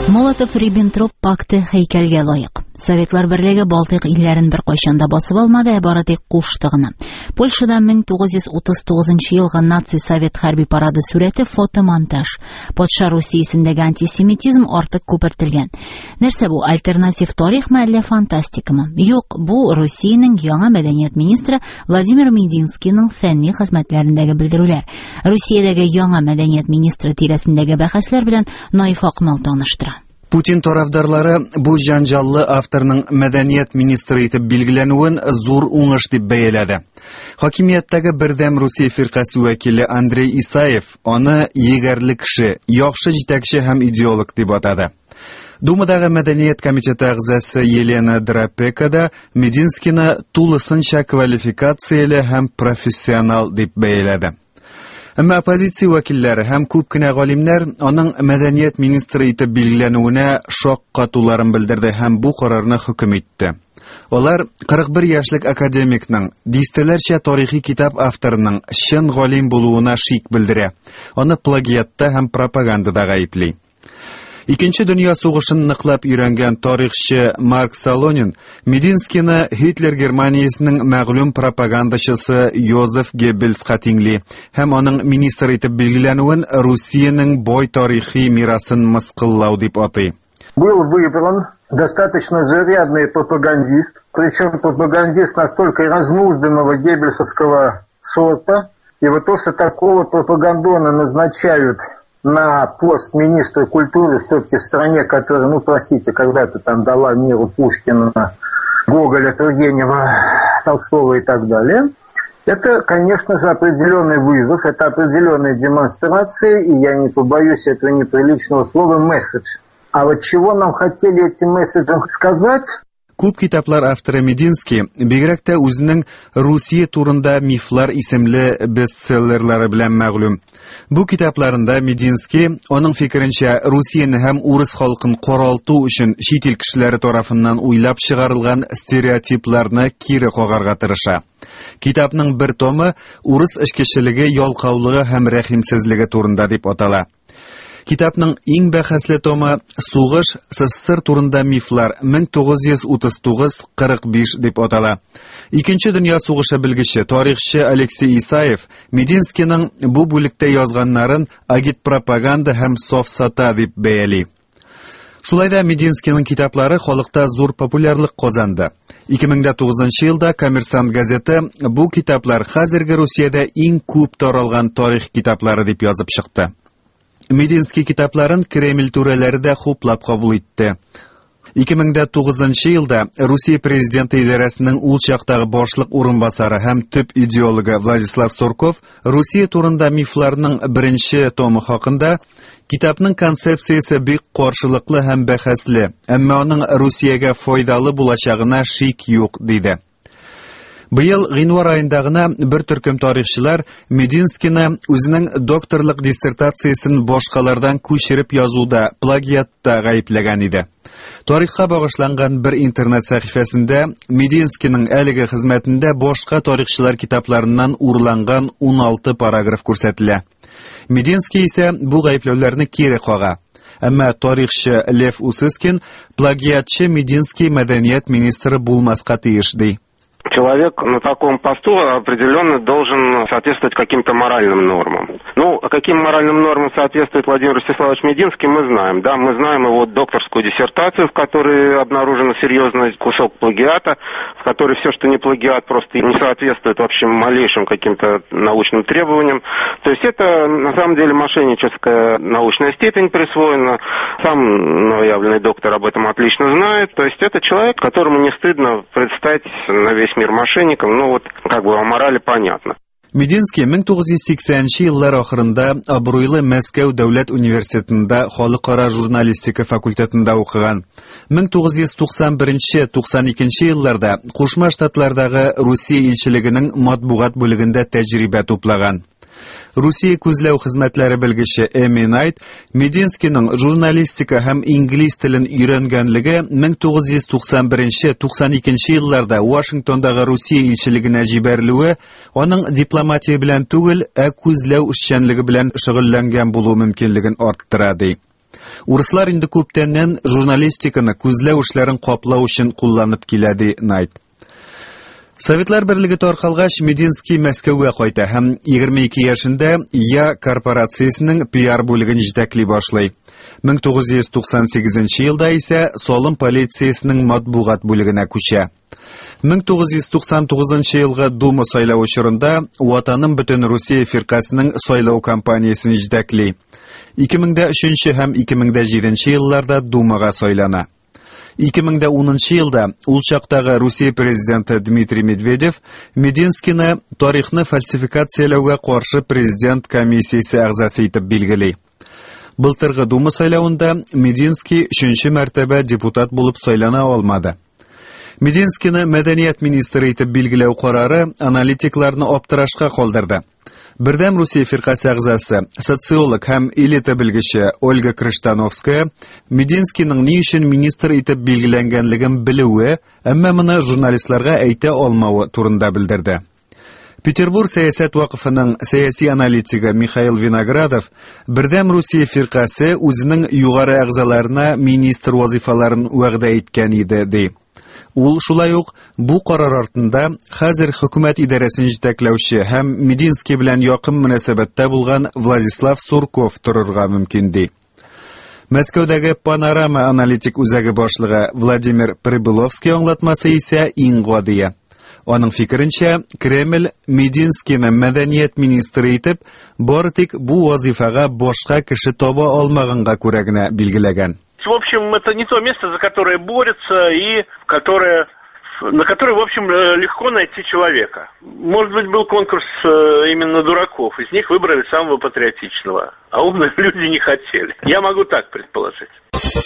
Молотов-Риббентроп пакты һәйкәлгә лаек. Советлар берлеге Балтыйк илләрен бер кайчанда басып алмады, бары тик кушты гына. Польшада 1939 елгы наци-совет хәрби парады сурәте фотомонтаж. Патша Русиясендәге антисемитизм артык күпертелгән. Нәрсә бу, альтернатив тарихмы әллә фантастикамы? Юк, бу Русиянең яңа мәдәният министры Владимир Мединскийның фәнни хезмәтләрендәге белдерүләр. Русиядәге яңа мәдәният министры тирәсендәге бәхәсләр белән Наиф Акмал таныштыра. Путин тарафдарлары бу җанҗаллы авторның мәдәният министры итеп билгеләнүен зур уңыш дип бәяләде. Хакимияттәге бердәм Русия фиркасы вәкиле Андрей Исаев аны егәрле кеше, яхшы җитәкче һәм идеолог дип атады. Думадагы мәдәният комитеты әгъзасы Елена Драпека да Мединскийны тулысынча квалификацияле һәм профессионал дип бәяләде. Әмма оппозиция вәкилләре һәм күп кенә галимнәр аның мәдәният министры итеп билгеләнүенә шок катуларын белдерде һәм бу карарны хөкем итте. Алар 41 яшьлек академикның, дистәләрчә тарихи китап авторының чын галим булуына шик белдерә. Аны плагиатта һәм пропагандада гаепли. Икенче дөнья сугышын ныклап өйрәнгән тарихчы Марк Солонин Мединскийны Гитлер Германиясенең мәгълүм пропагандачысы Йозеф Геббельска тиңли һәм аның министр итеп билгеләнүен Русиянең бай тарихи мирасын мыскыллау дип атый. Был выбран достаточно зарядный пропагандист, причем пропагандист настолько разнузданного геббельсовского сорта, и вот то, что такого пропагандона назначают на пост министра культуры все-таки в стране, которая, простите, когда-то там дала миру Пушкина, Гоголя, Тургенева, Толстого и так далее, это, конечно же, определенный вызов, это определенная демонстрация, и я не побоюсь этого неприличного слова, месседж. А вот чего нам хотели этим месседжем сказать? Күп китаплар авторы Мединский бигрәк тә үзенең Русия турында мифлар исемле бестселлерлары белән мәгълүм. Бу китапларында Мединский, аның фикеренчә, Русияне һәм урыс халкын каралту өчен чит ил кешеләре тарафыннан уйлап чыгарылган стереотипларны кире кагарга тырыша. Китапның бер томы урыс эшкечелеге, ялкаулыгы һәм рәхимсезлеге турында дип атала. Китапның иң бәхәсле томы «Сугыш СССР турында мифлар» 1939-45 дип атала. Икенче дөнья сугышы белгече, тарихчы Алексей Исаев Мединскийның бу бүлектә язганнарын агитпропаганда һәм софсата дип бәяли. Шулай да Мединскийның китаплары халыкта зур популярлык казанды. 2009 елда Коммерсант газеты бу китаплар хәзерге Русиядә иң күп таралган тарих китаплары дип язып чыкты. Мединский китапларын Кремль түрәләре дә хуплап кабул итте. 2009 елда Русия президенты идарәсенең ул чактагы башлык урынбасары һәм төп идеологы Владислав Сурков Русия турында мифларның беренче томы хакында китапның концепциясе бик каршылыклы һәм бәхәсле, әмма аның Русиягә файдалы булачагына шик юк диде. Быел гыйнвар аенда гына бер төркем тарихчылар Мединскийны үзенең докторлык диссертациясен башкалардан күчереп язуда, плагиатта гаепләгән иде. Тарихка багышланган бер интернет сәхифәсендә Мединскийның әлеге хезмәтендә башка тарихчылар китапларыннан урланган 16 параграф күрсәтелә. Мединский исә бу гаепләүләрне кире кага. Әмма тарихчы Лев Усыскин плагиатчы Мединский мәдәният министры булмаска тиеш ди. Человек на таком посту определенно должен соответствовать каким-то моральным нормам. Каким моральным нормам соответствует Владимир Ростиславович Мединский, мы знаем. Да, мы знаем его докторскую диссертацию, в которой обнаружен серьезный кусок плагиата, в которой все, что не плагиат, просто не соответствует вообще малейшим каким-то научным требованиям. То есть это, на самом деле, мошенническая научная степень присвоена. Сам новоявленный доктор об этом отлично знает. То есть это человек, которому не стыдно предстать на весь мир мошенником, о морали понятно. Мединский 1980 еллар ахырында абруйлы Мәскәү дәүләт университетында халыкара журналистика факультетында укыган. 1991-92 елларда Кушма Штатлардагы Русия илчелегенең матбугат бүлегендә тәҗрибә туплаган. Русия күзләү хезмәтләре белгече Эми Найт Мединскийның журналистика һәм инглиз телен өйрәнгәнлеге 1991-92 елларда Вашингтондагы Русия илчелегенә җибәрелүе аның дипломатия белән түгел, күзләү эшчәнлеге белән шөгыльләнгән булу мөмкинлеген арттыра ди. Урыслар инде күптәннән журналистиканы күзләү эшләрен каплау өчен кулланып килә, ди Найт. Советлар Берлеге таркалгач, Мединский Мәскәүгә кайта һәм 22 яшендә Я корпорациясенең PR бүлеген җитәкли башлый. 1998 елда исә Салым полициясенең матбугат бүлегенә күчә. 1999 елгы Дума сайлау чорында Ватаным бөтен Русия фиркасының сайлау кампаниясын җитәкли. 2003 һәм 2007 елларда Думага сайлана. 2010 елда ул чактагы Русия президенты Дмитрий Медведев Мединскийны тарихны фальсификацияләүгә каршы президент комиссиясе әгъзасы итеп билгели. Былтыргы Дума сайлауында Мединский 3нче мәртәбә депутат булып сайлана алмады. Мединскийны мәдәният министры итеп билгеләү карары аналитикларны аптырашка калдырды. Бердәм Русия фиркасы әгъзасы, социолог һәм элита белгече Ольга Крыштановская Мединскийның ни өчен министр итеп билгеләнгәнлеген белүе, әмма моны журналистларга әйтә алмавы турында белдерде. Петербург сәясәт вакыфының сәяси аналитигы Михаил Виноградов Бердәм Русия фиркасы үзенең югары әгъзаларына министр вазифаларын вәгъдә иткән иде, ди. Ул шулай ук бу карар артында хәзер хөкүмәт идарәсен җитәкләүче һәм Мединский белән якын мөнәсәбәттә булган Владислав Сурков торырга мөмкин, ди. Мәскәүдәге Панорама аналитик үзәге башлыгы Владимир Прибыловский аңлатмасы исә иң гади. Аның фикеренчә, Кремль Мединскийны мәдәният министры итеп бары тик бу вазифага башка кеше таба алмаганга күрә генә билгеләгән. В общем, это не то место, за которое борется и на которое, в общем, легко найти человека. Может быть, был конкурс именно дураков. Из них выбрали самого патриотичного, а умные люди не хотели. Я могу так предположить.